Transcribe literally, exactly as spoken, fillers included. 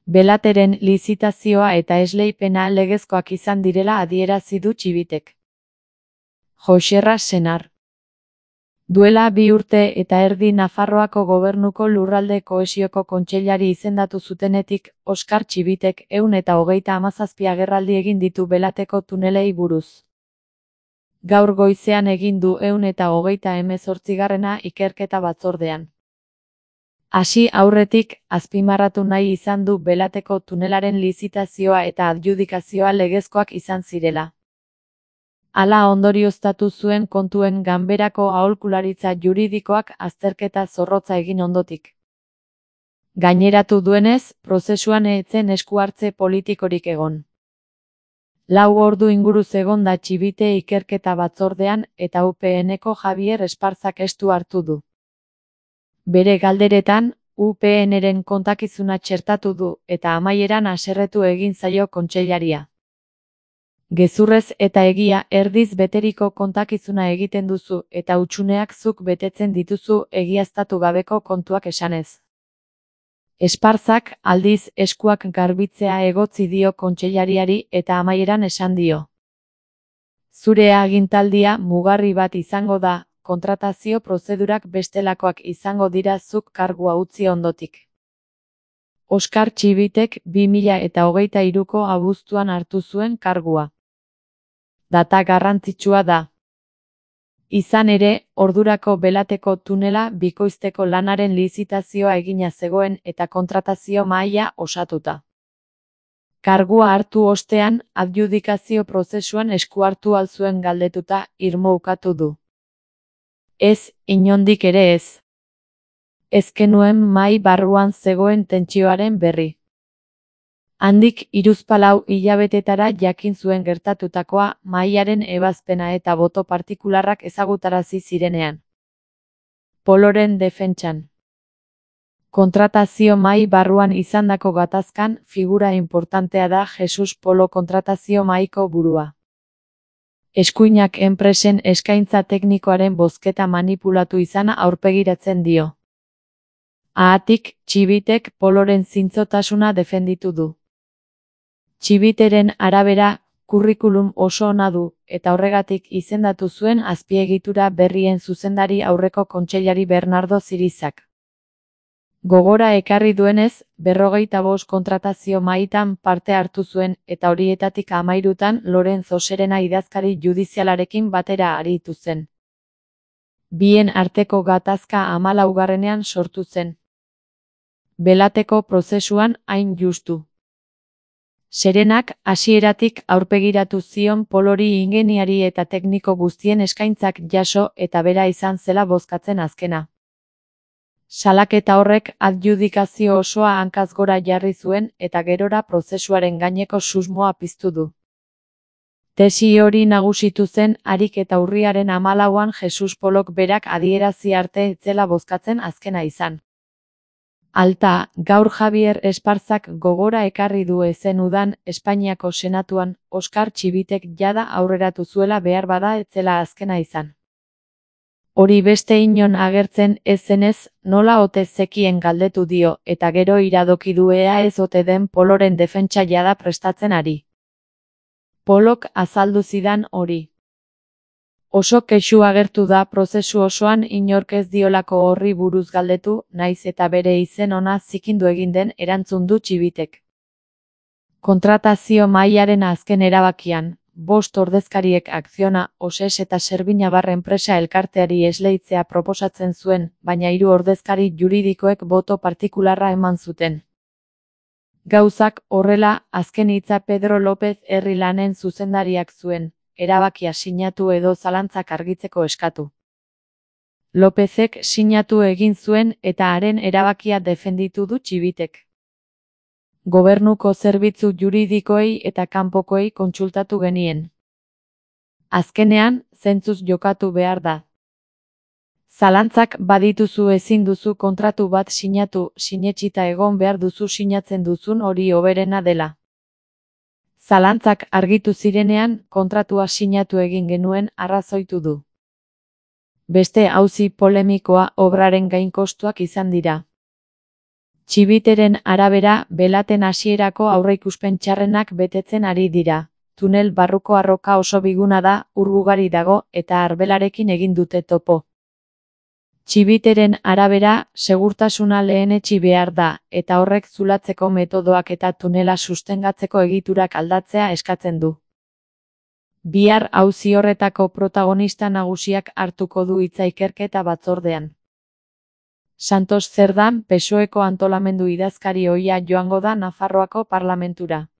Belateren lizitazioa eta esleipena legezkoak izan direla adierazi du Txibitek. Joxerra Senar. Duela bi urte eta erdi Nafarroako Gobernuko Lurralde Kohesioko Kontseilari izendatu zutenetik, Oskar Txibitek ehun eta hogeita hamazazpi agerraldi egin ditu Belateko tunelei buruz. Gaur goizean egin du ehun eta hogeita hemezortzigarrena ikerketa batzordean. Hasi aurretik, azpimarratu nahi izan du Belateko tunelaren lizitazioa eta adjudikazioa legezkoak izan zirela. Hala ondorioztatu zuen Kontuen Ganberako aholkularitza juridikoak azterketa zorrotza egin ondotik. Gaineratu duenez, prozesuan ez zen esku hartze politikorik egon. Lau ordu inguruz egon da Txibite ikerketa batzordean eta U P N-ko Javier Esparzak estu hartu du. Bere galderetan, U P N-ren kontakizuna txertatu du eta amaieran haserretu egin zaio kontseilaria. Gezurrez eta egia erdiz beteriko kontakizuna egiten duzu eta hutsuneak zuk betetzen dituzu egiaztatu gabeko kontuak esanez. Esparzak, aldiz, eskuak garbitzea egotzi dio kontseilariari eta amaieran esan dio. Zure agintaldia mugarri bat izango da, kontratazio prozedurak bestelakoak izango dira zuk kargua utzi ondotik. Oskar Txibitek bi mila eta hogeita hiruko abuztuan hartu zuen kargua. Data garrantzitsua da. Izan ere, ordurako Belateko tunela bikoizteko lanaren lizitazioa egina zegoen eta kontratazio mahaia osatuta. Kargua hartu ostean, adjudikazio prozesuan esku hartu al zuen galdetuta, irmo ukatu du. Ez, inondik ere ez. Ez genuen mahai barruan zegoen tentsioaren berri. Handik hiruzpalau hilabetetara jakin zuen gertatutakoa mahaiaren ebazpena eta boto partikularrak ezagutarazi zirenean. Poloren defentsan. Kontratazio mahai barruan izandako gatazkan figura inportantea da Jesus Polo kontratazio mahaiko burua. Eskuinak enpresen eskaintza teknikoaren bozketa manipulatu izana aurpegiratzen dio. Haatik, Txibitek Poloren zintzotasuna defenditu du. Txibiteren arabera, kurrikulum oso ona du, eta horregatik izendatu zuen azpiegitura berrien zuzendari aurreko kontseilari Bernardo Zirizak. Gogora ekarri duenez, berrogeita bost kontratazio mahaitan parte hartu zuen eta horietatik hamairutan Lorenzo Serena idazkari judizialarekin batera aritu zen. Bien arteko gatazka hamalaugarrenean sortu zen. Belateko prozesuan hain justu. Serenak hasieratik aurpegiratu zion Polori ingeniari eta tekniko guztien eskaintzak jaso eta bera izan zela bozkatzen azkena. Salaketa horrek adjudikazio osoa hankaz gora jarri zuen eta gerora prozesuaren gaineko susmoa piztu du. Tesi hori nagusitu zen harik eta urriaren hamalauan Jesus Polok berak adierazi arte ez zela bozkatzen azkena izan. Alta, gaur Javier Esparzak gogora ekarri du ezen udan Espainiako Senatuan, Oskar Txibitek jada aurreratu zuela behar bada ez zela azkena izan. Hori beste inon agertzen ez zenez, nola ote zekien galdetu dio, eta gero iradoki du ea ez ote den Poloren defentsa jada prestatzen ari. Polok azaldu zidan hori. Oso kexu agertu da prozesu osoan inork ez diolako horri buruz galdetu, naiz eta bere izen ona zikindu egin den erantzun du Txibitek. Kontratazio mahaiaren azken erabakian, bost ordezkariek Akziona, Oses eta Servinabar enpresa elkarteari esleitzea proposatzen zuen, baina hiru ordezkari juridikoek boto partikularra eman zuten. Gauzak horrela, azken hitza Pedro López herri lanen zuzendariak zuen, erabakia sinatu edo zalantzak argitzeko eskatu. Lópezek sinatu egin zuen eta haren erabakia defenditu du Txibitek. Gobernuko zerbitzu juridikoei eta kanpokoei kontsultatu genien. Azkenean, zentzuz jokatu behar da. Zalantzak badituzu ezin duzu kontratu bat sinatu, sinetsita egon behar duzu sinatzen duzun hori hoberena dela. Zalantzak argitu zirenean, kontratua sinatu egin genuen arrazoitu du. Beste auzi polemikoa obraren gainkostuak izan dira. Txibiteren arabera, belaten hasierako aurreikuspen txarrenak betetzen ari dira. Tunel barruko arroka oso biguna da, ur ugari dago, eta arbelarekin egin dute topo. Txibiteren arabera, segurtasuna lehenetsi behar da, eta horrek zulatzeko metodoak eta tunela sustengatzeko egiturak aldatzea eskatzen du. Bihar auzi horretako protagonista nagusiak hartuko du hitza ikerketa batzordean. Santos Zerdan, P S O Eko antolamendu idazkari ohia joango da Nafarroako parlamentura.